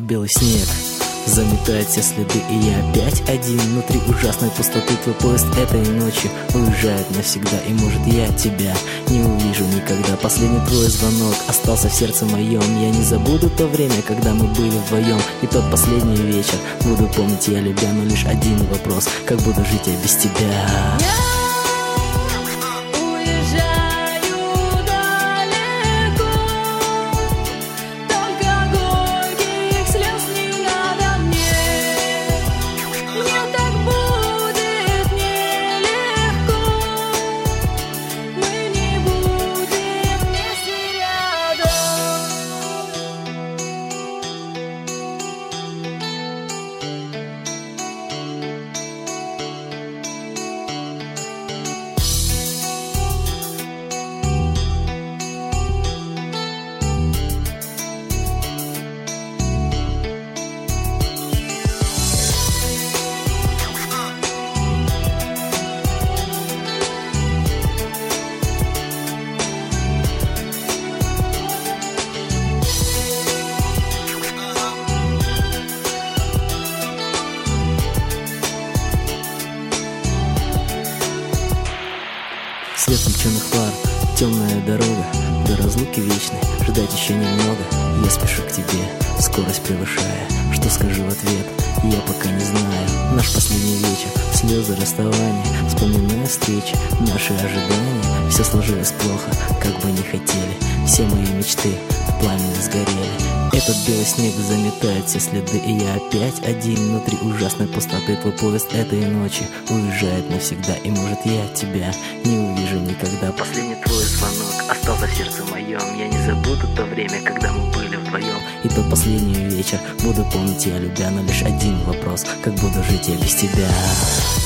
белый снег заметает все следы, и я опять один внутри ужасной пустоты. Твой поезд этой ночью уезжает навсегда, и может я тебя не увижу никогда. Последний твой звонок остался в сердце моем. Я не забуду то время, когда мы были вдвоем, и тот последний вечер буду помнить я любя. Но лишь один вопрос: как буду жить я без тебя? Свет включенных фар, темная дорога до разлуки вечной. Ждать еще немного, я спешу к тебе, скорость превышая. Что скажу в ответ, я пока не знаю. Наш последний вечер, слезы расставания, вспоминая встречи, наши ожидания. Все сложилось плохо, как бы не хотели. Все мои мечты в пламени сгорели. Этот белый снег заметает все следы, и я опять один внутри ужасной пустоты. Твой поезд этой ночи уезжает навсегда, и может я тебя не увижу никогда. Последний твой звонок остался в сердце моем. Я не забуду то время, когда мы были вдвоем, и тот последний вечер буду помнить я любя. Но лишь один вопрос: как буду жить я без тебя?